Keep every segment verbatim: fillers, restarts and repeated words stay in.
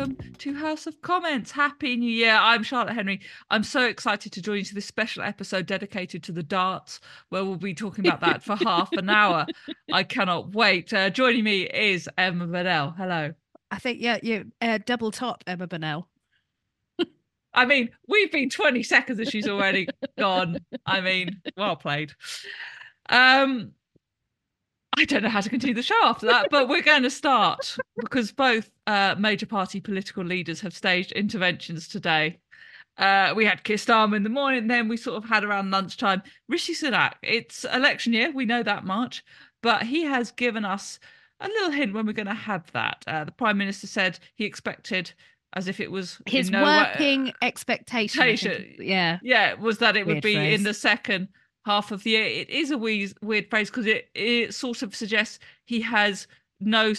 welcome to House of Comments. Happy New Year. I'm Charlotte Henry. I'm so excited to join you to this special episode dedicated to the darts, where we'll be talking about that for half an hour. I cannot wait. Uh, joining me is Emma Burnell. Hello. I think, yeah, you uh, double top Emma Burnell. I mean, we've been twenty seconds and she's already gone. I mean, well played. Um, I don't know how to continue the show after that, but we're going to start because both uh, major party political leaders have staged interventions today. Uh, we had Keir Starmer in the morning, then we sort of had around lunchtime Rishi Sunak. It's election year, we know that much, but he has given us a little hint when we're going to have that. Uh, the Prime Minister said he expected, as if it was His in no working way, expectation. I think, yeah. Yeah, was that it Weird would be phrase. in the second half of the year. It is a weird, weird phrase because it, it sort of suggests he has no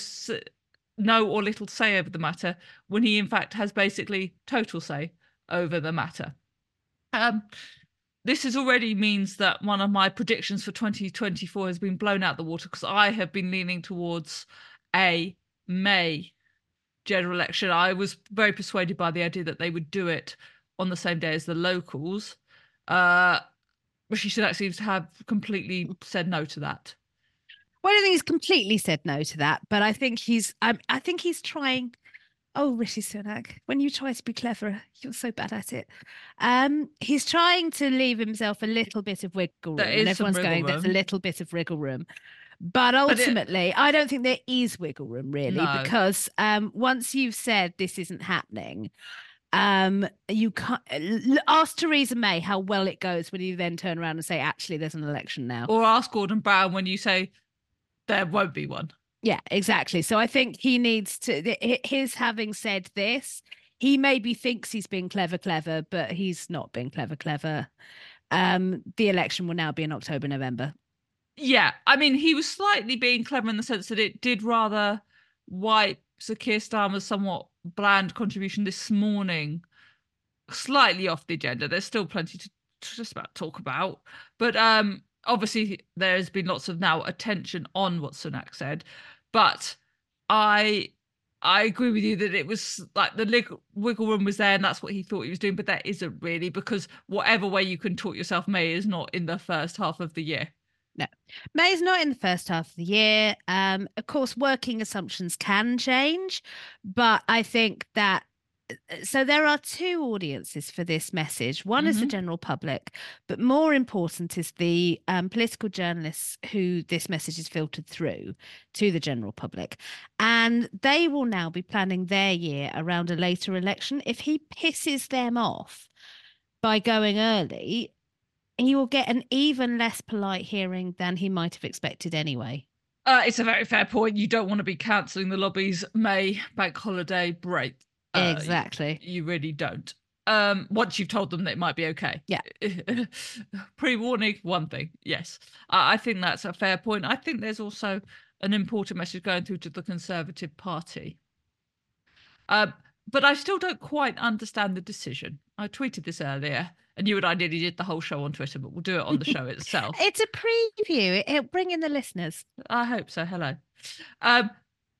no or little say over the matter when he in fact has basically total say over the matter. Um, this is already means that one of my predictions for twenty twenty-four has been blown out the water because I have been leaning towards a May general election. I was very persuaded by the idea that they would do it on the same day as the locals. Uh, Rishi Sunak seems to have completely said no to that. Well, I don't think he's completely said no to that, but I think he's. Um, I think he's trying. Oh, Rishi Sunak, when you try to be clever, you're so bad at it. Um, he's trying to leave himself a little bit of wiggle room, There and is some everyone's wriggle going, "There's a room. little bit of wriggle room." But But it, ultimately, I don't think there is wiggle room really, no. because um, once you've said this isn't happening, um, you can't l- ask Theresa May how well it goes when you then turn around and say, actually, there's an election now. Or ask Gordon Brown when you say there won't be one. Yeah, exactly. So I think he needs to, his having said this, he maybe thinks he's being clever, clever, but he's not being clever, clever. Um, the election will now be in October, November. Yeah, I mean, he was slightly being clever in the sense that it did rather wipe Sir Keir Starmer's somewhat bland contribution this morning slightly off the agenda. There's still plenty to, to just about talk about, but um, obviously there's been lots of now attention on what Sunak said. But I I agree with you that it was like the wiggle room was there and that's what he thought he was doing, but that isn't really, because whatever way you can talk yourself, May is not in the first half of the year. No, May's not in the first half of the year. Um, of course, working assumptions can change, but I think that so there are two audiences for this message. One mm-hmm. is the general public, but more important is the um, political journalists who this message is filtered through to the general public. And they will now be planning their year around a later election. If he pisses them off by going early, he will get an even less polite hearing than he might have expected anyway. Uh, it's a very fair point. You don't want to be cancelling the lobby's May bank holiday break. Uh, exactly. You, you really don't. Um, once you've told them that it might be okay. Yeah. Pre-warning, one thing. Yes. Uh, I think that's a fair point. I think there's also an important message going through to the Conservative Party. Uh, but I still don't quite understand the decision. I tweeted this earlier, and you and I nearly did the whole show on Twitter, but we'll do it on the show itself. It's a preview. It'll bring in the listeners. I hope so. Hello. Um,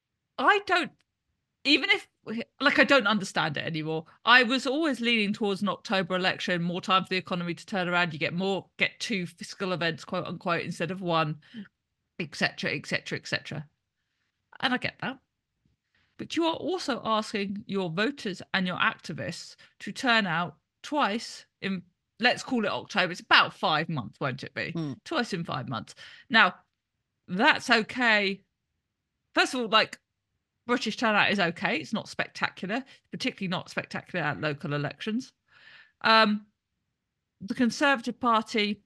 I don't, even if, like, I don't understand it anymore. I was always leaning towards an October election, more time for the economy to turn around. You get more, get two fiscal events, quote unquote, instead of one, et cetera, et cetera, et cetera. And I get that. But you are also asking your voters and your activists to turn out twice in, let's call it October. It's about five months, won't it be? Mm. Twice in five months. Now, that's okay. First of all, like, British turnout is okay. It's not spectacular, particularly not spectacular at local elections. Um, the Conservative Party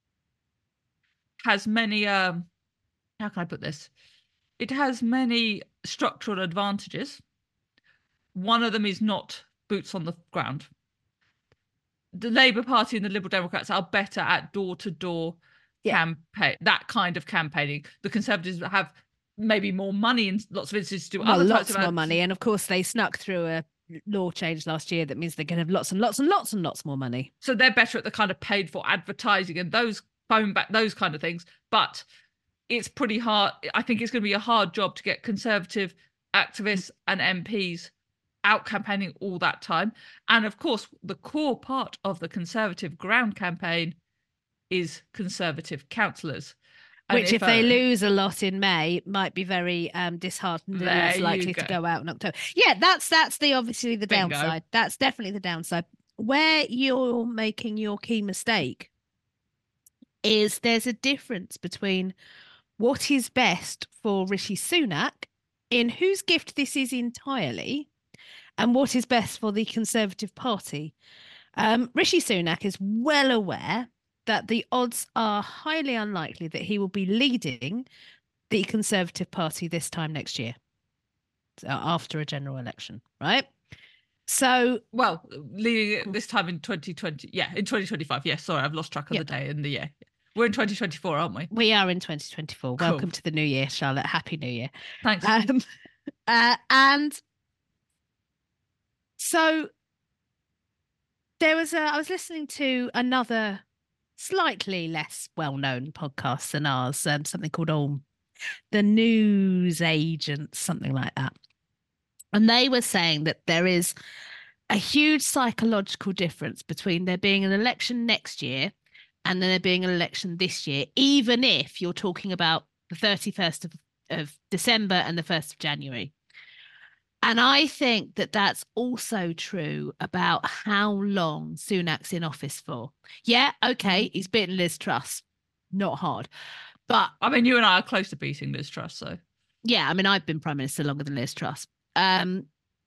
has many, um, how can I put this? It has many structural advantages. One of them is not boots on the ground. The Labour Party and the Liberal Democrats are better at door-to-door yeah. campaign, that kind of campaigning. The Conservatives have maybe more money in lots of instances to do well, other lots types of more money, and of course they snuck through a law change last year that means they're going to have lots and lots and lots and lots more money. So they're better at the kind of paid for advertising and those phone back those kind of things. But it's pretty hard. I think it's going to be a hard job to get Conservative activists and M Ps out campaigning all that time. And of course, the core part of the Conservative ground campaign is Conservative councillors. Which, if, if they uh, lose a lot in May, might be very um, disheartened and less likely to go out in October. Yeah, that's that's the obviously the Bingo. downside. That's definitely the downside. Where you're making your key mistake is there's a difference between what is best for Rishi Sunak, in whose gift this is entirely, and what is best for the Conservative Party. Um, Rishi Sunak is well aware that the odds are highly unlikely that he will be leading the Conservative Party this time next year, so after a general election, right? So, well, leading it this time in twenty twenty, yeah, in twenty twenty-five. Yes, yeah, sorry, I've lost track of yep. the day and the year. We're in twenty twenty-four, aren't we? We are in twenty twenty-four. Cool. Welcome to the new year, Charlotte. Happy New Year. Thanks. Um, uh, and so there was a, I was listening to another slightly less well-known podcast than ours, um, something called Olm, the News Agents, something like that. And they were saying that there is a huge psychological difference between there being an election next year and then there being an election this year, even if you're talking about the thirty-first of, of December and the first of January. And I think that that's also true about how long Sunak's in office for. Yeah, okay, he's beaten Liz Truss. Not hard. But I mean, you and I are close to beating Liz Truss, so. Yeah, I mean, I've been Prime Minister longer than Liz Truss. Um,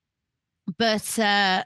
but uh,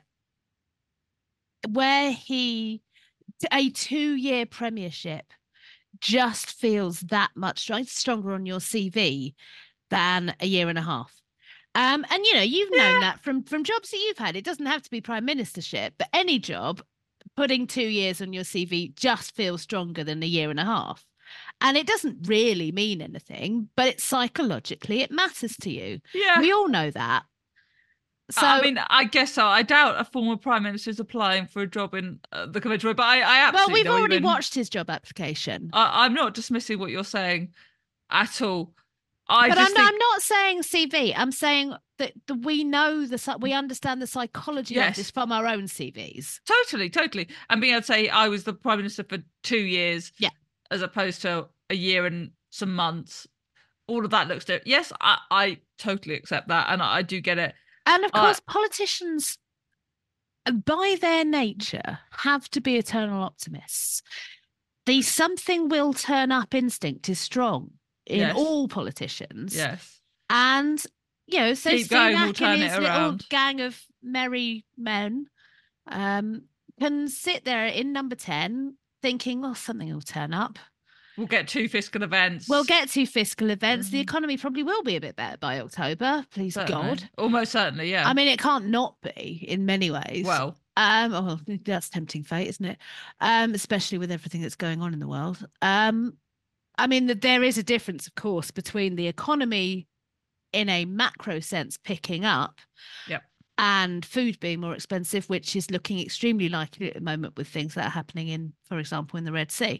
where he, a two-year premiership just feels that much stronger on your C V than a year and a half. Um, and, you know, you've yeah. known that from, from jobs that you've had. It doesn't have to be prime ministership, but any job, putting two years on your C V just feels stronger than a year and a half. And it doesn't really mean anything, but it psychologically, it matters to you. Yeah. We all know that. So I mean, I guess so. I doubt a former prime minister is applying for a job in uh, the convention, but I, I absolutely. Well, we've already even, watched his job application. I, I'm not dismissing what you're saying at all. I but just I'm, think... I'm not saying C V. I'm saying that the, we know the we understand the psychology yes. of this from our own C Vs. Totally, totally. And being able to say I was the prime minister for two years, yeah, as opposed to a year and some months. All of that looks different. Yes, I, I totally accept that, and I, I do get it. And of course, uh, politicians, by their nature, have to be eternal optimists. The something will turn up instinct is strong in yes. all politicians. Yes. And, you know, so Keep going, we'll Sunak turn and it his little around. gang of merry men um, can sit there in number ten thinking, well, something will turn up. We'll get two fiscal events. We'll get two fiscal events. Mm. The economy probably will be a bit better by October, please certainly. God. Almost certainly, yeah. I mean, it can't not be in many ways. Well. Um, oh, that's tempting fate, isn't it? Um, especially with everything that's going on in the world. Um, I mean, there is a difference, of course, between the economy in a macro sense picking up yep. and food being more expensive, which is looking extremely likely at the moment with things that are happening in, for example, in the Red Sea.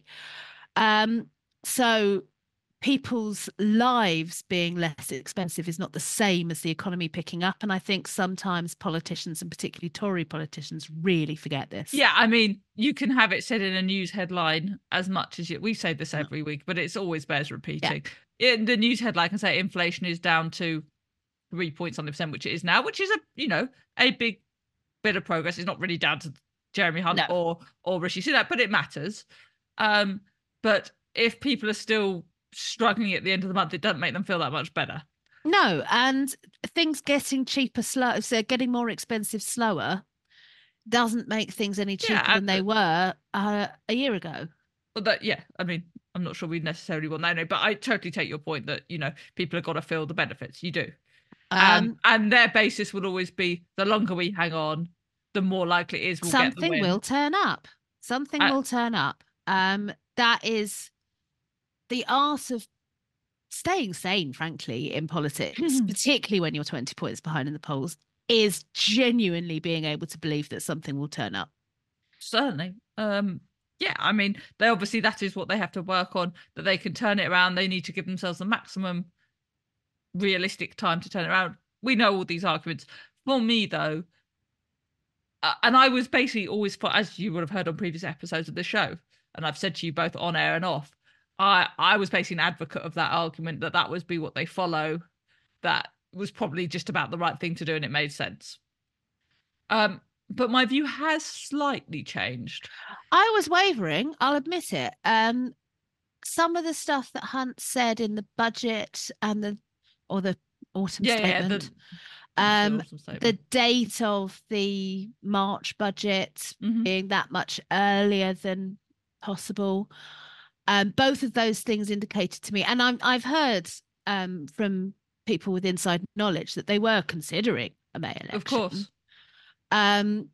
Um, so people's lives being less expensive is not the same as the economy picking up. And I think sometimes politicians, and particularly Tory politicians, really forget this. Yeah, I mean, you can have it said in a news headline as much as you, we say this every week, but it's always bears repeating. Yeah. In the news headline can say inflation is down to three point something percent, which it is now, which is a, you know, a big bit of progress. It's not really down to Jeremy Hunt no. or, or Rishi Sunak, but it matters. Um, but if people are still struggling at the end of the month, it doesn't make them feel that much better. No, and things getting cheaper, slow, so getting more expensive slower doesn't make things any cheaper yeah, than they were uh, a year ago. Well, that yeah, I mean, I'm not sure we necessarily want that, no, but I totally take your point that, you know, people have got to feel the benefits. You do. Um, um and their basis will always be the longer we hang on, the more likely it is we'll something get the win. will turn up. Something uh, will turn up. Um, that is the art of staying sane, frankly, in politics, particularly when you're twenty points behind in the polls, is genuinely being able to believe that something will turn up. Certainly. Um, yeah, I mean, they obviously, that is what they have to work on, that they can turn it around. They need to give themselves the maximum realistic time to turn it around. We know all these arguments For me, though, uh, and I was basically always, for, as you would have heard on previous episodes of the show, and I've said to you both on air and off, I I was basically an advocate of that argument that that would be what they follow. That was probably just about the right thing to do, and it made sense. Um, but my view has slightly changed. I was wavering, I'll admit it. Um, some of the stuff that Hunt said in the budget and the or the autumn Yeah, yeah, statement, the, um, awesome the statement. date of the March budget Mhm. being that much earlier than possible. Um, both of those things indicated to me, and I'm, I've heard um, from people with inside knowledge that they were considering a May election. Of course. Um,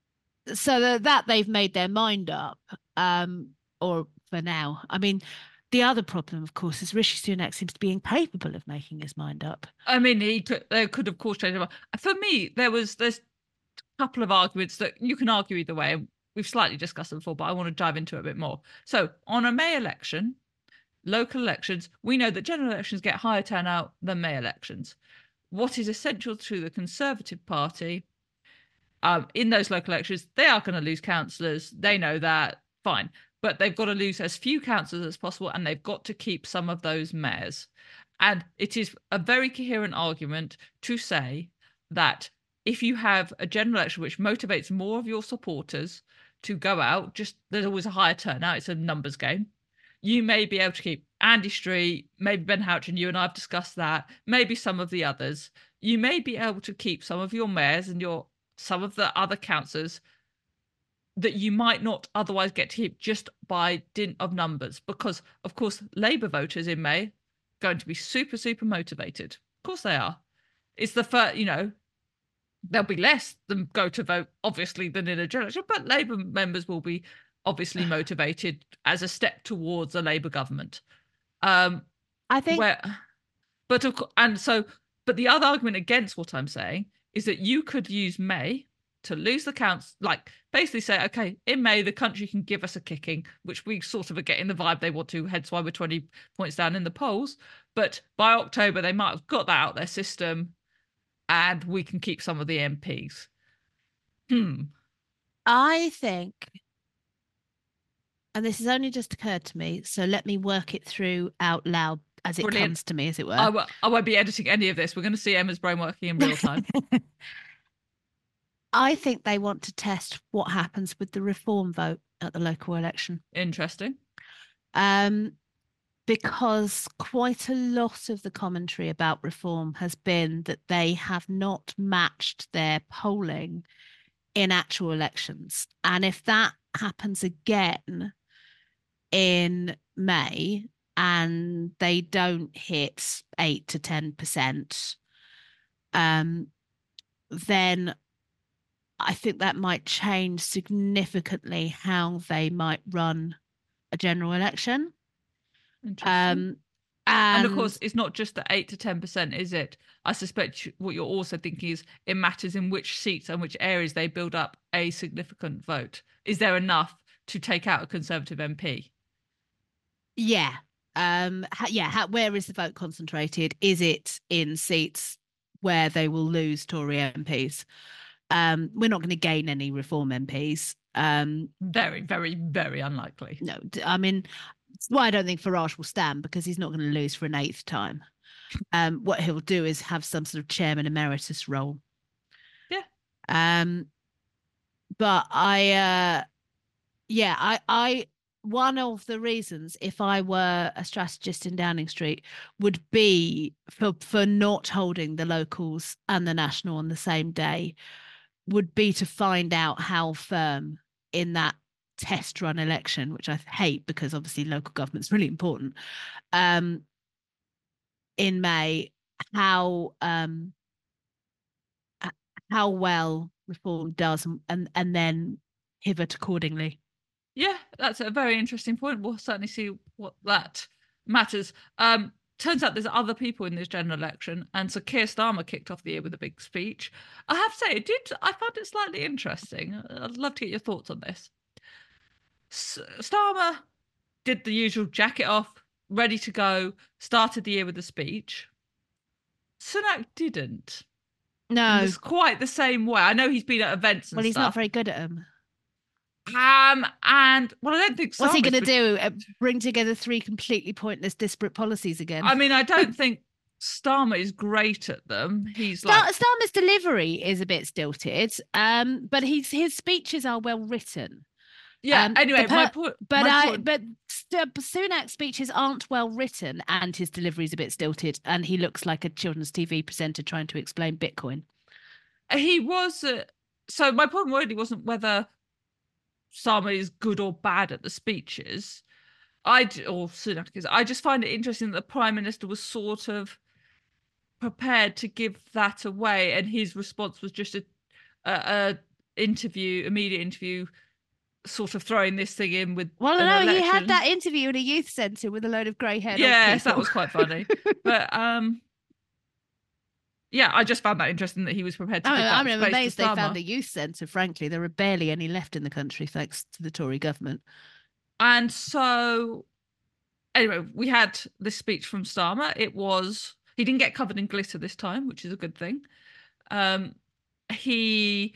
so that, that they've made their mind up, um, or for now. I mean, the other problem, of course, is Rishi Sunak seems to be incapable of making his mind up. I mean, he could, they could of course change it. For me, there was there's a couple of arguments that you can argue either way. We've slightly discussed them before, but I want to dive into it a bit more. So, on a May election, local elections, we know that general elections get higher turnout than May elections. What is essential to the Conservative Party um, in those local elections, they are going to lose councillors. They know that, fine. But they've got to lose as few councillors as possible, and they've got to keep some of those mayors. And it is a very coherent argument to say that if you have a general election which motivates more of your supporters to go out, just there's always a higher turnout, it's a numbers game. You may be able to keep Andy Street, maybe Ben Houchen, you and I have discussed that, maybe some of the others. You may be able to keep some of your mayors and your some of the other councillors that you might not otherwise get to keep just by dint of numbers, because of course Labour voters in May are going to be super super motivated. Of course they are. It's the first, you know, there'll be less than go to vote obviously than in a general election, but Labour members will be obviously motivated as a step towards a Labour government. Um, I think where, but of course, and so, but the other argument against what I'm saying is that you could use May to lose the counts, like basically say, okay, in May the country can give us a kicking, which we sort of are getting the vibe they want to, hence why we're twenty points down in the polls. But by October they might have got that out of their system, and we can keep some of the M Ps. Hmm. I think, and this has only just occurred to me, so let me work it through out loud as it Brilliant. comes to me, as it were. I w- I won't be editing any of this. We're going to see Emma's brain working in real time. I think they want to test what happens with the reform vote at the local election. Interesting. Um, because quite a lot of the commentary about reform has been that they have not matched their polling in actual elections. And if that happens again in May and they don't hit eight to ten percent, um, then I think that might change significantly how they might run a general election. Interesting. Um, and, and of course, it's not just the eight to ten percent, is it? I suspect what you're also thinking is it matters in which seats and which areas they build up a significant vote. Is there enough to take out a Conservative M P? Yeah. Um, yeah. How, where is the vote concentrated? Is it in seats where they will lose Tory M Ps? Um, we're not going to gain any Reform M Ps. Um, very, very, very unlikely. No, I mean, why I don't think Farage will stand, because he's not going to lose for an eighth time. Um, what he'll do is have some sort of chairman emeritus role. Yeah. Um, but I, uh, yeah, I, I, one of the reasons, if I were a strategist in Downing Street, would be for for not holding the locals and the national on the same day, would be to find out how firm in that test run election, which I hate because obviously local government's really important, um, in May, how um, how well Reform does, and, and and then pivot accordingly. Yeah, that's a very interesting point. We'll certainly see what that matters. Um, turns out there's other people in this general election, and so Keir Starmer kicked off the year with a big speech. I have to say, it did. I found it slightly interesting. I'd love to get your thoughts on this. S- Starmer did the usual jacket off, ready to go, started the year with a speech. Sunak didn't. in No. this quite the same way. I know he's been at events and Well, he's not stuff. very good at them. Um, and well, I don't think What's he Starmer's. going to do? Uh, bring together three completely pointless, disparate policies again? I mean, I don't think Starmer is great at them. He's Star- like, Starmer's delivery is a bit stilted, um, but he's, his speeches are well written. yeah. Um, Anyway, per- my point. But My I, point. but St- Sunak's speeches aren't well written, and his delivery is a bit stilted, and he looks like a children's T V presenter trying to explain Bitcoin. He was. Uh, so my point really wasn't whether Starmer is good or bad at the speeches. I or Sunak is. I just find it interesting that the Prime Minister was sort of prepared to give that away, and his response was just a, a, a interview, immediate interview, sort of throwing this thing in with. Well, an no, election. he had that interview in a youth centre with a load of grey-haired old Yes, people. that was quite funny. But um, yeah, I just found that interesting that he was prepared to I give mean, that I'm space amazed to they Starmer. found a youth centre. Frankly, there are barely any left in the country thanks to the Tory government. And so, anyway, we had this speech from Starmer. It was he didn't get covered in glitter this time, which is a good thing. Um, he,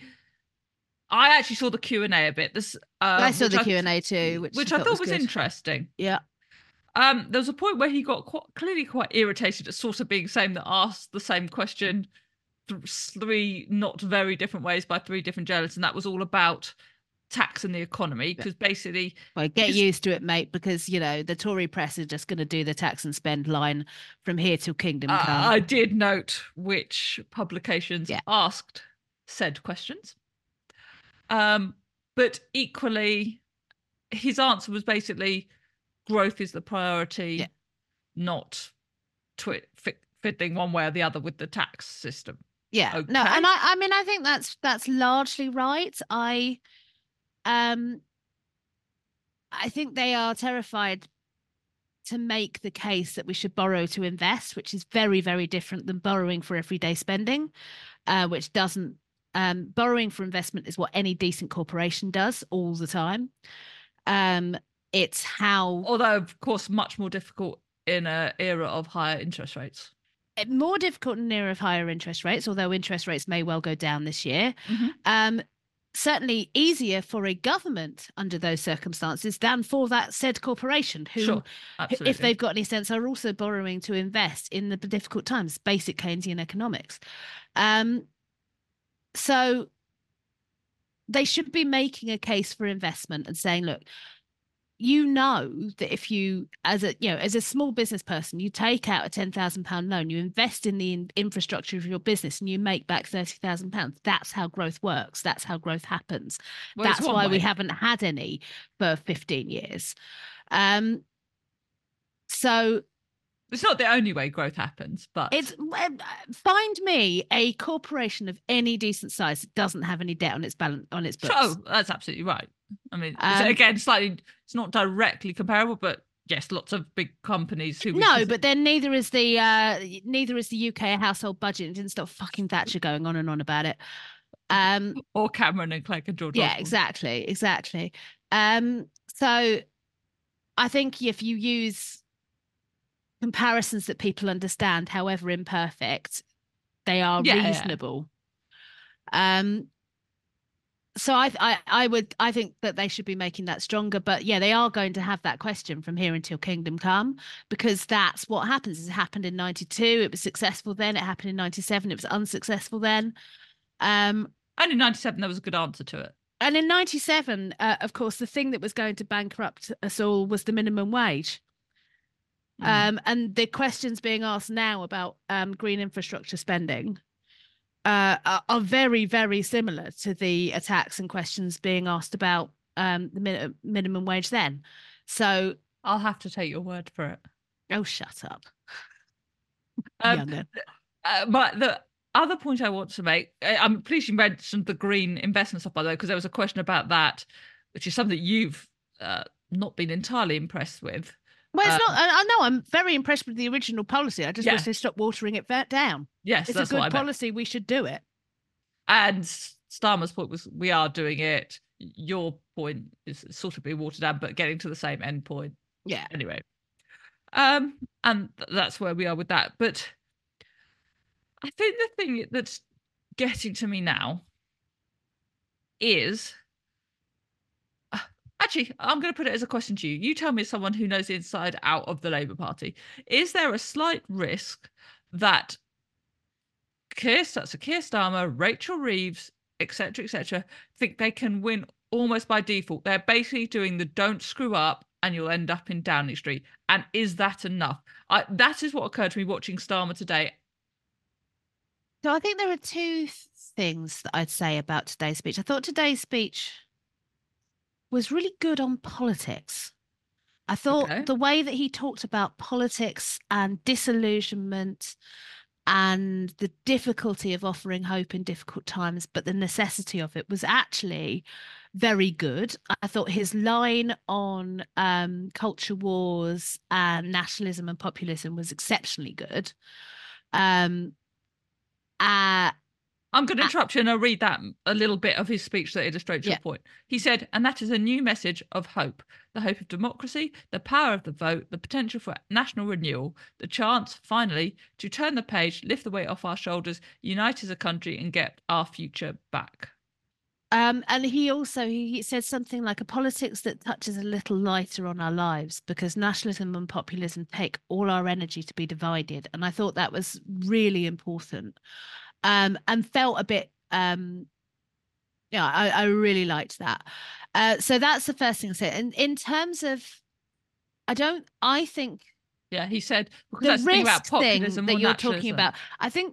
I actually saw the Q and A a bit. This, uh, I saw which the Q and A too, which, which I I thought thought was was good. interesting. Yeah. Um, there was a point where he got quite, clearly quite irritated at sort of being same that asked the same question th- three not very different ways by three different journalists, and that was all about tax and the economy, because basically, well, get because, used to it, mate, because you know the Tory press is just going to do the tax and spend line from here till kingdom uh, come. I did note which publications yeah. asked said questions. Um, but equally, his answer was basically growth is the priority, yeah. not twi- fit, fitting one way or the other with the tax system. Yeah, okay. No, and I, I mean, I think that's that's largely right. I, um, I think they are terrified to make the case that we should borrow to invest, which is very, very different than borrowing for everyday spending, uh, which doesn't. Um, borrowing for investment is what any decent corporation does all the time. Um, it's how, although of course, much more difficult in an era of higher interest rates. More difficult in an era of higher interest rates, although interest rates may well go down this year. Mm-hmm. Um, certainly easier for a government under those circumstances than for that said corporation who, sure, if they've got any sense, are also borrowing to invest in the difficult times, basic Keynesian economics. Um, so they should be making a case for investment and saying, look, you know that if you, as a you know, as a small business person, you take out a ten thousand pound loan, you invest in the in- infrastructure of your business, and you make back thirty thousand pounds. That's how growth works. That's how growth happens. Well, That's why way. we haven't had any for fifteen years. Um, so it's not the only way growth happens, but it's find me a corporation of any decent size that doesn't have any debt on its balance on its books. Oh, that's absolutely right. I mean, Um, it's, again, slightly, it's not directly comparable, but yes, lots of big companies who. No, but then neither is the uh, neither is the U K household budget. It didn't stop fucking Thatcher going on and on about it. Um, or Cameron and Clegg and George. Yeah, Osborne. exactly, exactly. Um, so I think if you use comparisons that people understand, however imperfect, they are yeah, reasonable. Yeah. Um, so I, I, I would, I think that they should be making that stronger. But yeah, they are going to have that question from here until kingdom come, because that's what happens. It happened in ninety-two. It was successful then. It happened in ninety-seven. It was unsuccessful then. Um, and in ninety-seven, there was a good answer to it. And in ninety-seven, uh, of course, the thing that was going to bankrupt us all was the minimum wage. Mm. Um, and the questions being asked now about um, green infrastructure spending uh, are, are very, very similar to the attacks and questions being asked about um, the min- minimum wage then. So I'll have to take your word for it. Oh, shut up. um, uh, but the other point I want to make, I'm pleased you mentioned the green investment stuff, by the way, because there was a question about that, which is something you've uh, not been entirely impressed with. Well, it's um, not. I, I know I'm very impressed with the original policy. I just yeah. wish they stopped watering it down. Yes, it's that's a good what I policy. We should do it. And Starmer's point was, we are doing it. Your point is sort of being watered down, but getting to the same end point. Yeah. Anyway, um, and th- that's where we are with that. But I think the thing that's getting to me now is uh, actually, I'm going to put it as a question to you. You tell me, as someone who knows the inside out of the Labour Party, is there a slight risk that Keir, so Keir Starmer, Rachel Reeves, et cetera, et cetera, think they can win almost by default? They're basically doing the don't screw up and you'll end up in Downing Street. And is that enough? I, that is what occurred to me watching Starmer today. So I think there are two things that I'd say about today's speech. I thought today's speech was really good on politics. I thought Okay. the way that he talked about politics and disillusionment and the difficulty of offering hope in difficult times, but the necessity of it was actually very good. I thought his line on um, culture wars and nationalism and populism was exceptionally good. Um, uh, I'm going to uh, interrupt you and I'll read that a little bit of his speech that illustrates yeah. your point. He said, and that is a new message of hope, the hope of democracy, the power of the vote, the potential for national renewal, the chance, finally, to turn the page, lift the weight off our shoulders, unite as a country, and get our future back. Um, and he also he said something like a politics that touches a little lighter on our lives because nationalism and populism take all our energy to be divided. And I thought that was really important. Um, and felt a bit um yeah, I, I really liked that. Uh, so that's the first thing I said. And in terms of I don't I think Yeah, he said, because the that's the thing about risk thing populism that or you're talking nationalism. about, I think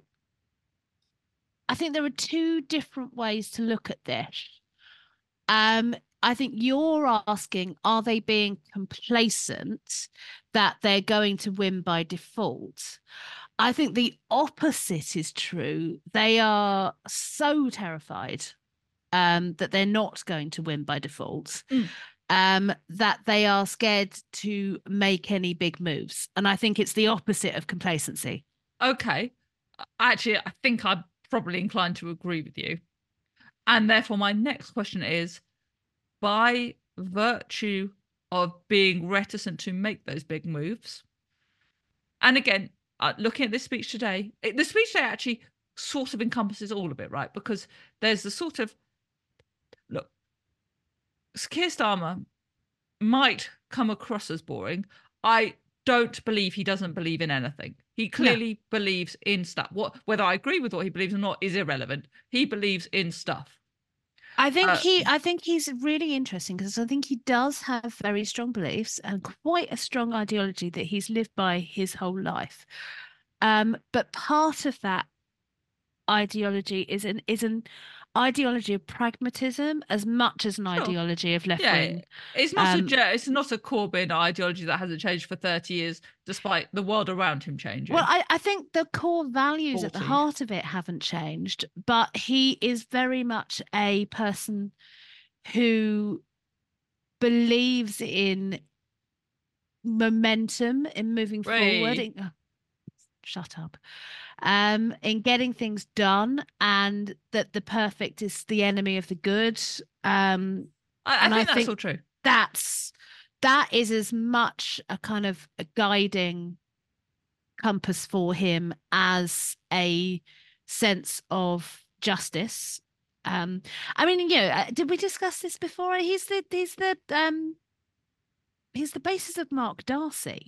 I think there are two different ways to look at this. Um, I think you're asking, are they being complacent that they're going to win by default? I think the opposite is true. They are so terrified um, that they're not going to win by default, Mm. um, that they are scared to make any big moves. And I think it's the opposite of complacency. Okay. Actually, I think I'm probably inclined to agree with you. And therefore, my next question is, by virtue of being reticent to make those big moves, and again, uh, looking at this speech today, it, the speech today actually sort of encompasses all of it, right? Because there's the sort of look, Keir Starmer might come across as boring. I don't believe he doesn't believe in anything. He No. clearly believes in stuff. What whether I agree with what he believes or not is irrelevant. He believes in stuff. I think Uh, he I think he's really interesting because I think he does have very strong beliefs and quite a strong ideology that he's lived by his whole life. Um, but part of that ideology is an is an ideology of pragmatism as much as an sure. ideology of left Yeah, wing. it's not Um, a it's not a Corbyn ideology that hasn't changed for thirty years, despite the world around him well, changing. I, I think the core values at the forty. heart of it haven't changed, but he is very much a person who believes in momentum in moving forward. Right. In, oh, shut up. Um, in getting things done, and that the perfect is the enemy of the good. Um, I, I and I think that's think all true. that's that is as much a kind of a guiding compass for him as a sense of justice. Um, I mean, you know, uh, did we discuss this before? He's the he's the um he's the basis of Mark Darcy.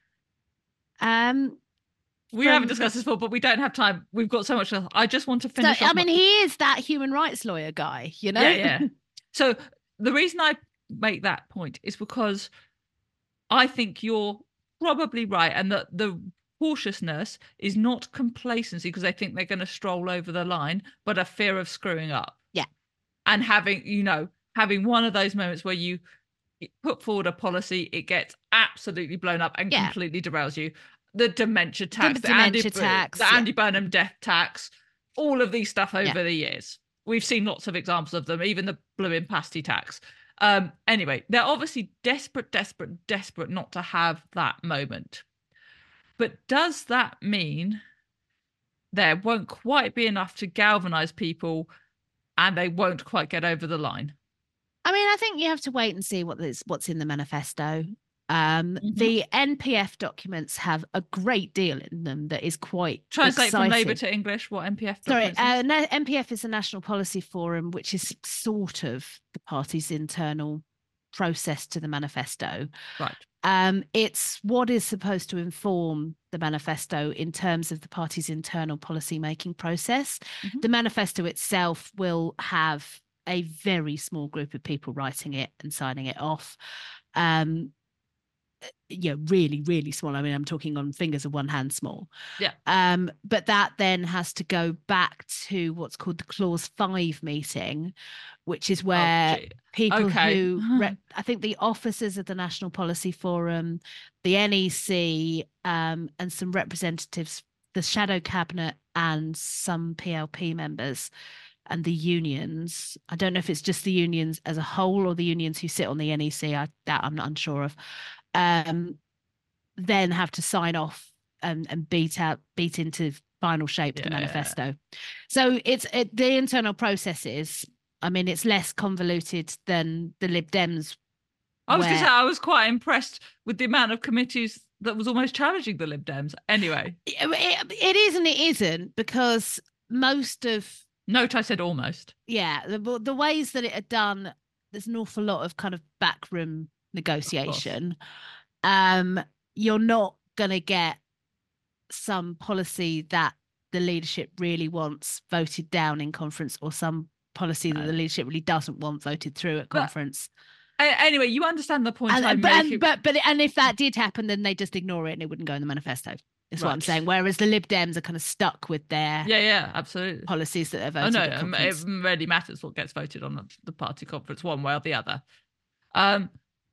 Um, We haven't from discussed this before, but we don't have time. We've got so much. I just want to so finish I off my. mean, he is that human rights lawyer guy, you Yeah, know. yeah. So the reason I make that point is because I think you're probably right, and that the cautiousness is not complacency because they think they're going to stroll over the line, but a fear of screwing up. Yeah. And having, you know, having one of those moments where you put forward a policy, it gets absolutely blown up and Yeah. completely derails you. The dementia tax, The the, Andy, dementia tax, the yeah. Andy Burnham death tax, all of these stuff over Yeah. the years. We've seen lots of examples of them, even the blooming pasty tax. Um, anyway, they're obviously desperate, desperate, desperate not to have that moment. But does that mean there won't quite be enough to galvanize people and they won't quite get over the line? I mean, I think you have to wait and see what is what's in the manifesto. Um, Mhm. the N P F documents have a great deal in them that is quite Translate from Labour exciting. to English what N P F Sorry, documents uh, is. no, N P F is the National Policy Forum, which is sort of the party's internal process to the manifesto. Right. Um, it's what is supposed to inform the manifesto in terms of the party's internal policy making process. Mhm. The manifesto itself will have a very small group of people writing it and signing it off. Um, yeah, really, really small. I mean, I'm talking on fingers of one hand small. Yeah. Um, but that then has to go back to what's called the clause five meeting, which is Oh, where gee. people Okay. who rep- I think the officers of the National Policy Forum, the N E C, um, and some representatives, the shadow cabinet, and some P L P members and the unions. I don't know if it's just the unions as a whole or the unions who sit on the N E C. I that I'm not unsure of. Um, then have to sign off and, and beat out beat into final shape the Yeah, yeah, yeah. manifesto. So it's it, the internal processes. I mean, it's less convoluted than the Lib Dems, I was going to where say I was quite impressed with the amount of committees that was almost challenging the Lib Dems. Anyway, it, it is and it isn't, because most of note I said almost. yeah the the ways that it are done, there's an awful lot of kind of backroom Of course. negotiation. Um, you're not gonna get some policy that the leadership really wants voted down in conference, or some policy that No. the leadership really doesn't want voted through at But conference. anyway, you understand the point I'm And but and, making. but but and if that did happen, then they just ignore it and it wouldn't go in the manifesto. Is what I'm saying. Right. Whereas the Lib Dems are kind of stuck with their Yeah, yeah, absolutely. policies that are Oh no, voted at um, it conference. really matters what gets voted on at the party conference, one way or the other. Um,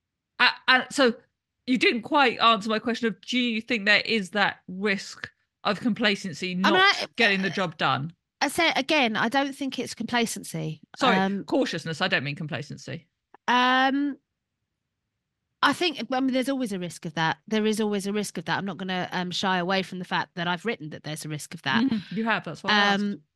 and so you didn't quite answer my question of, do you think there is that risk of complacency I mean, not I, getting the job done? I say again, I don't think it's complacency. Sorry, Um, cautiousness. I don't mean complacency. um, I think, I mean, there's always a risk of that. There is always a risk of that. I'm not going to um, shy away from the fact that I've written that there's a risk of that. Mhm, you have. That's why I asked. Um,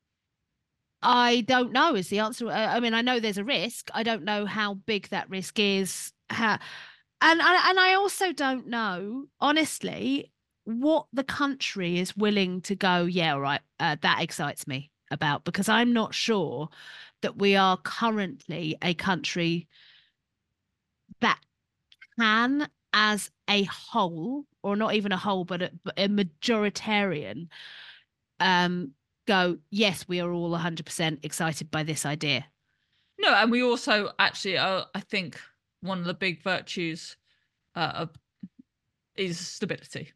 I don't know is the answer. Uh, I mean, I know there's a risk. I don't know how big that risk is. How, and I, and I also don't know, honestly, what the country is willing to go, yeah, all right, uh, that excites me about, because I'm not sure that we are currently a country that can, as a whole, or not even a whole, but a, but a majoritarian, um, go, yes, we are all one hundred percent excited by this idea. No, and we also actually, uh, I think one of the big virtues uh, is stability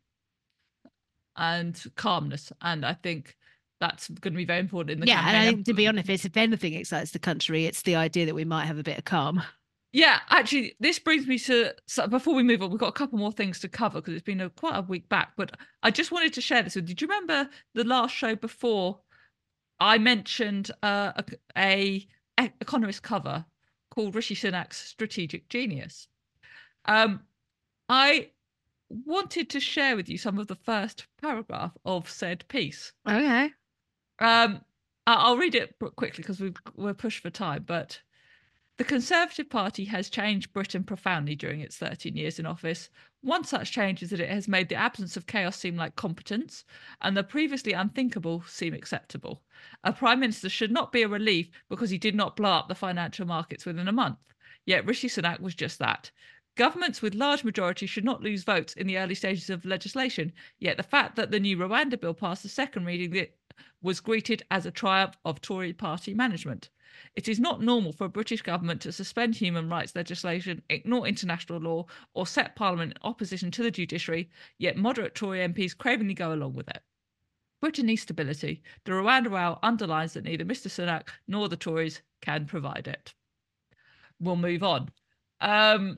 and calmness, and I think that's going to be very important in the Yeah, and I campaign. think, to be honest, if anything excites the country, it's the idea that we might have a bit of calm. Yeah, actually, this brings me to, so before we move on, we've got a couple more things to cover because it's been a, quite a week back. But I just wanted to share this with you. Do you remember the last show before I mentioned uh, a, a economist cover called Rishi Sunak's Strategic Genius? Um, I wanted to share with you some of the first paragraph of said piece. Okay. Um, I'll read it quickly because we're pushed for time, but the Conservative Party has changed Britain profoundly during its thirteen years in office. One such change is that it has made the absence of chaos seem like competence, and the previously unthinkable seem acceptable. A Prime Minister should not be a relief because he did not blow up the financial markets within a month. Yet Rishi Sunak was just that. Governments with large majorities should not lose votes in the early stages of legislation, yet the fact that the new Rwanda bill passed the second reading was greeted as a triumph of Tory party management. It is not normal for a British government to suspend human rights legislation, ignore international law, or set Parliament in opposition to the judiciary, yet moderate Tory M Ps cravingly go along with it. Britain needs stability. The Rwanda row underlines that neither Mister Sunak nor the Tories can provide it. We'll move on. Um,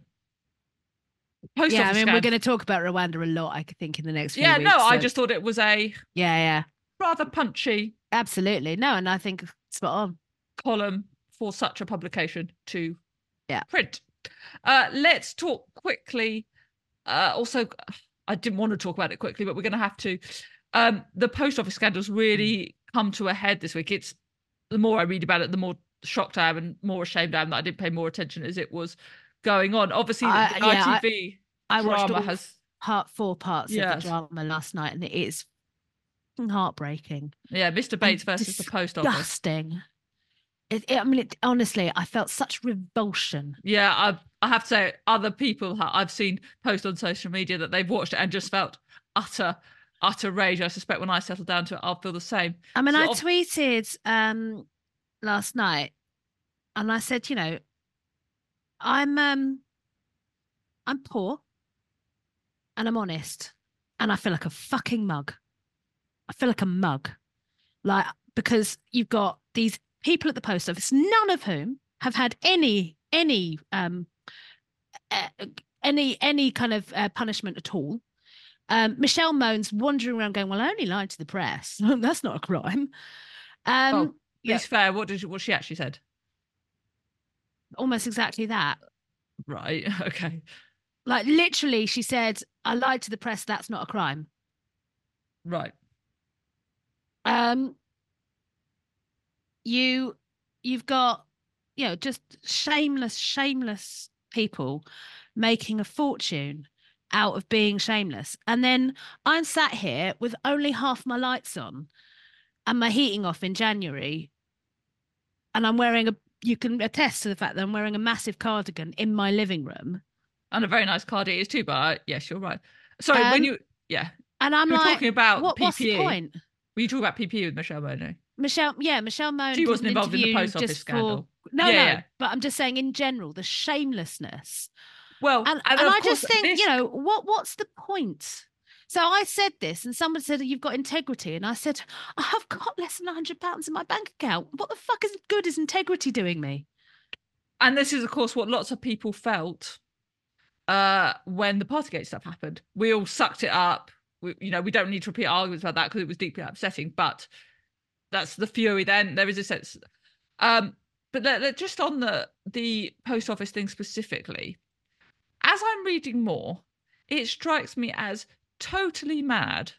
Post yeah, I mean, we're going to talk about Rwanda a lot, I think, in the next few yeah, weeks. Yeah, no, so. I just thought it was a yeah, yeah, rather punchy. Absolutely, no, and I think spot on column for such a publication to yeah. print. Uh, let's talk quickly. Uh, also, I didn't want to talk about it quickly, but we're going to have to. Um, the post office scandals really come to a head this week. It's the more I read about it, the more shocked I am and more ashamed I am that I didn't pay more attention as it was going on. Obviously, uh, the yeah, I T V. I watched drama all has. part four parts of the Yes. drama last night, and it is heartbreaking Yeah, Mister Bates and versus the post office. disgusting. It, it, I mean, it, honestly, I felt such revulsion. Yeah, I I have to say, other people ha- I've seen post on social media that they've watched it and just felt utter utter rage. I suspect when I settle down to it, I'll feel the same. I mean, I Sort of, tweeted um last night, and I said, you know, I'm um I'm poor and I'm honest, and I feel like a fucking mug. I feel like a mug, like because you've got these people at the post office, none of whom have had any any um uh, any any kind of uh, punishment at all. Um, Michelle Moan's wandering around going, "Well, I only lied to the press. That's not a crime." Um, oh, yeah, please fair. What did what she actually said? almost exactly that. Right. Okay. Like literally, she said, "I lied to the press. That's not a crime." Right. Um, you you've got, you know, just shameless, shameless people making a fortune out of being shameless. And then I'm sat here with only half my lights on and my heating off in January, and I'm wearing a, you can attest to the fact that I'm wearing a massive cardigan in my living room. And a very nice card it is too, but I, yes, you're right. Sorry, when Um, you, yeah, and I'm you were like, talking about what what's the P P E. point? Were you talking about P P E with Michelle Bono? Michelle, yeah, Michelle Moan She did wasn't an involved in the interview post office just for, scandal. no, Yeah, no, yeah. but I'm just saying in general, the shamelessness. Well, And and and of I course, just think, this you know, what what's the point? So I said this, and someone said, "You've got integrity," and I said, "I've got less than a hundred pounds in my bank account. What the fuck is good is integrity doing me?" and this is of course what lots of people felt uh when the Partygate stuff happened. We all sucked it up. We, you know, we don't need to repeat arguments about that because it was deeply upsetting, but that's the fury then. There is a sense. Um, but let, let- just on the the post office thing specifically, as I'm reading more, it strikes me as totally mad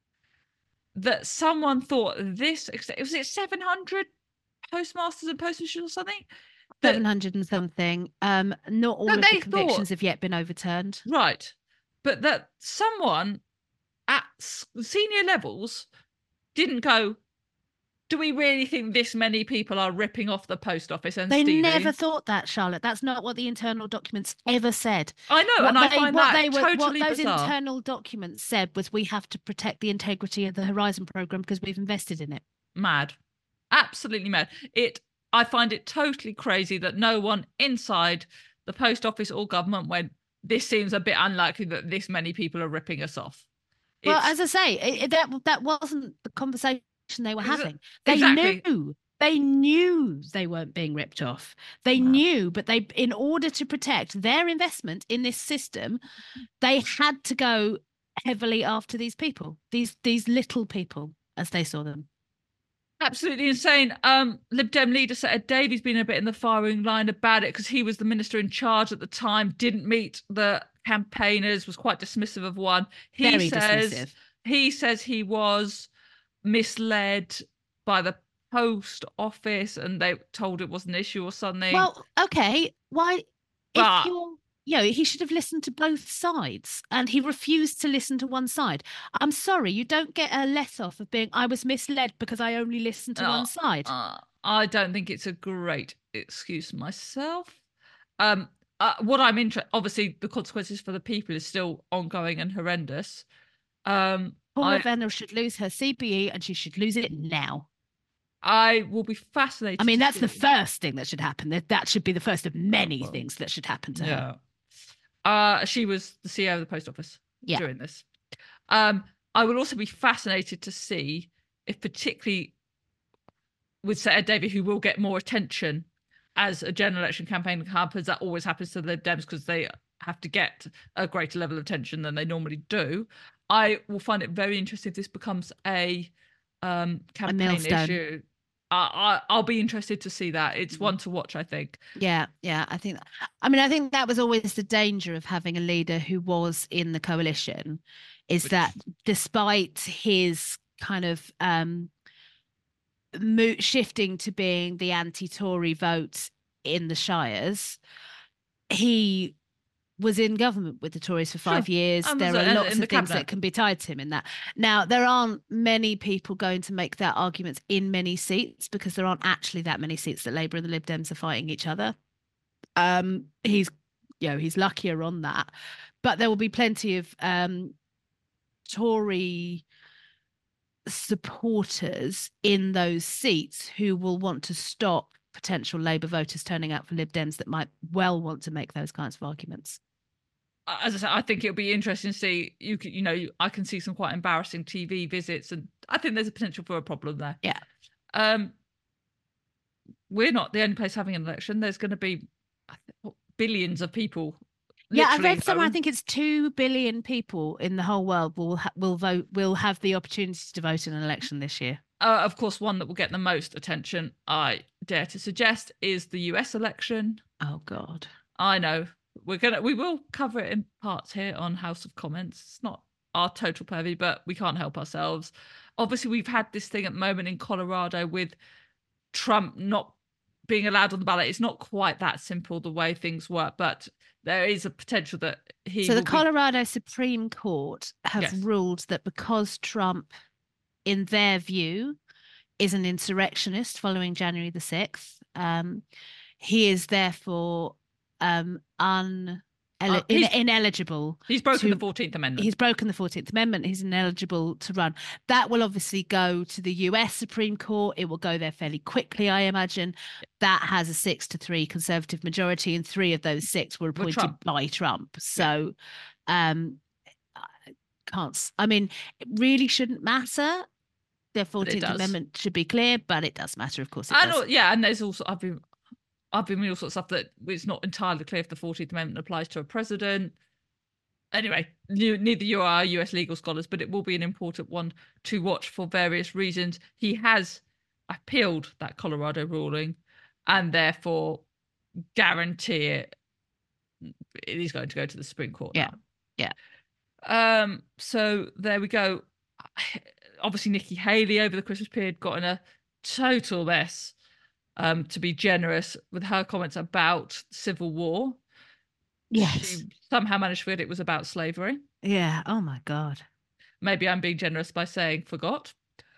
that someone thought this. Was it seven hundred postmasters and post officials or something? Seven That hundred and something. Um, not all that of the they thought convictions have yet been overturned. right, but that someone at senior levels didn't go, do we really think this many people are ripping off the post office and They never stealing? thought that, Charlotte. That's not what the internal documents ever said. I know, and What I they find what that they were what totally those bizarre. internal documents said was we have to protect the integrity of the Horizon program because we've invested in it. Mad. Absolutely mad. It I find it totally crazy that no one inside the post office or government went, this seems a bit unlikely that this many people are ripping us off. Well, It's as I say, it, it- that that wasn't the conversation they were having. They exactly. knew. They knew they weren't being ripped off. They Mad. knew, but they, in order to protect their investment in this system, they had to go heavily after these people, these these little people, as they saw them. Absolutely insane. Um, Lib Dem leader said Davy's been a bit in the firing line about it because he was the minister in charge at the time, didn't meet the campaigners, was quite dismissive of one. He Very says dismissive. he says he was misled by the post office and they told it was an issue or something. Well, okay, why if But you're, you know, he should have listened to both sides and he refused to listen to one side. I'm sorry, you don't get a let off of being I was misled because I only listened to uh, one side. uh, I don't think it's a great excuse myself. Um, uh, what I'm interested, obviously, the consequences for the people is still ongoing and horrendous. Um, Paula I Venner should lose her C P E and she should lose it now. I will be fascinated. I mean, to that's see. the first thing that should happen. That that should be the first of many Well, things that should happen to yeah. her. Uh, she was the C E O of the post office Yeah. during this. Um, I will also be fascinated to see if, particularly with Senator Davey, who will get more attention as a general election campaign happens, that always happens to the Dems because they have to get a greater level of attention than they normally do. I will find it very interesting if this becomes a um, campaign millstone. issue. I, I, I'll be interested to see that. It's one to watch, I think. Yeah, yeah, I think. I mean, I think that was always the danger of having a leader who was in the coalition, is Which- that despite his kind of um mo- shifting to being the anti-Tory vote in the shires, he was in government with the Tories for five Sure. years. And was There are in- lots in the of things cabinet. that can be tied to him in that. Now, there aren't many people going to make that argument in many seats because there aren't actually that many seats that Labour and the Lib Dems are fighting each other. Um, he's, you know, he's luckier on that, but there will be plenty of um, Tory supporters in those seats who will want to stop potential Labour voters turning out for Lib Dems that might well want to make those kinds of arguments. As I said, I think it'll be interesting to see. You can, you know, I can see some quite embarrassing T V visits, and I think there's a potential for a problem there. Yeah. Um, we're not the only place having an election. There's going to be billions of people. Yeah, I read going. somewhere. I think it's two billion people in the whole world will ha- will vote will have the opportunity to vote in an election this year. Uh, of course, one that will get the most attention, I dare to suggest, is the U S election. Oh God. I know. We're gonna we will cover it in parts here on House of Comments. It's not our total purview, but we can't help ourselves. Obviously, we've had this thing at the moment in Colorado with Trump not being allowed on the ballot. It's not quite that simple the way things work, but there is a potential that he. So the will Colorado be... Supreme Court have yes. ruled that because Trump, in their view, is an insurrectionist following January the sixth, um, he is therefore um, un uh, in, ineligible. He's broken to, the fourteenth Amendment. He's broken the fourteenth Amendment. He's ineligible to run. That will obviously go to the U S Supreme Court. It will go there fairly quickly, I imagine. That has a six to three Conservative majority, and three of those six were appointed Trump. by Trump. So, yeah. um, I can't. I mean, it really shouldn't matter. The fourteenth Amendment should be clear, but it does matter, of course. It I does. Yeah, and there's also I've been I've been reading all sorts of stuff that it's not entirely clear if the fourteenth Amendment applies to a president. Anyway, neither you are U S legal scholars, but it will be an important one to watch for various reasons. He has appealed that Colorado ruling, and therefore guarantee it. It is going to go to the Supreme Court. Yeah, now. yeah. Um. So there we go. Obviously, Nikki Haley over the Christmas period got in a total mess. Um, to be generous with her comments about civil war. Yes. She somehow managed to forget it was about slavery. Yeah. Oh my God. Maybe I'm being generous by saying forgot.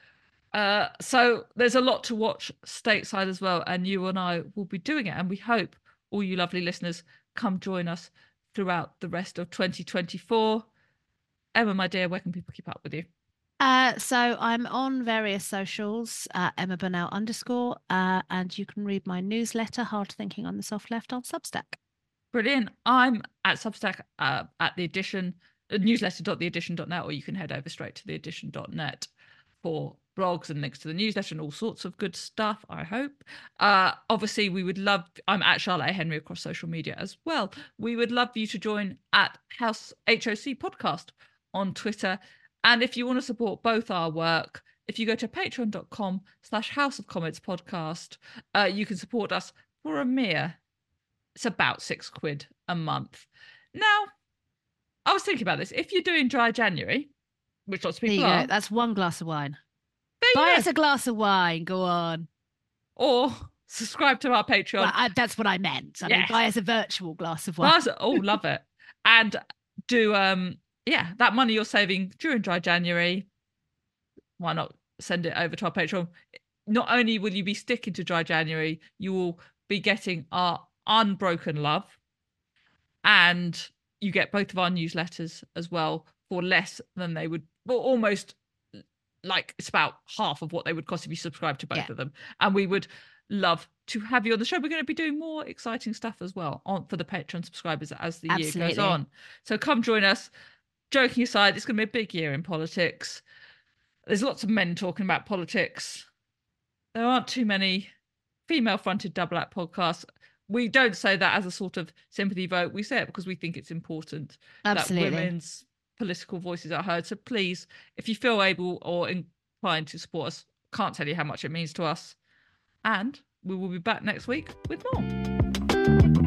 Uh, so there's a lot to watch stateside as well, and you and I will be doing it. And we hope all you lovely listeners come join us throughout the rest of twenty twenty-four. Emma, my dear, where can people keep up with you? Uh, so I'm on various socials, uh, Emma Burnell underscore, uh, and you can read my newsletter, Hard Thinking on the Soft Left, on Substack. Brilliant. I'm at Substack uh, at the edition, uh, newsletter dot the edition dot net, or you can head over straight to the edition dot net for blogs and links to the newsletter and all sorts of good stuff, I hope. Uh, obviously, we would love, I'm at Charlotte A. Henry across social media as well. We would love you to join at House H O C Podcast on Twitter. And if you want to support both our work, if you go to patreon dot com slash House of Comments podcast, uh, you can support us for a mere, it's about six quid a month. Now, I was thinking about this. If you're doing dry January, which lots of people there you are. Go. That's one glass of wine. Buy us a glass of wine. Go on. Or subscribe to our Patreon. Well, I, that's what I meant. I yes. mean, buy us a virtual glass of wine. Us, oh, love it. And do... um. Yeah, that money you're saving during dry January, why not send it over to our Patreon? Not only will you be sticking to dry January, you will be getting our unbroken love, and you get both of our newsletters as well for less than they would, well, almost like it's about half of what they would cost if you subscribe to both yeah. of them. And we would love to have you on the show. We're going to be doing more exciting stuff as well on for the Patreon subscribers as the Absolutely. year goes on. So come join us. Joking aside, it's going to be a big year in politics. There's lots of men talking about politics. There aren't too many female-fronted double act podcasts. We don't say that as a sort of sympathy vote. We say it because we think it's important Absolutely. that women's political voices are heard. So please, if you feel able or inclined to support us, can't tell you how much it means to us. And we will be back next week with more.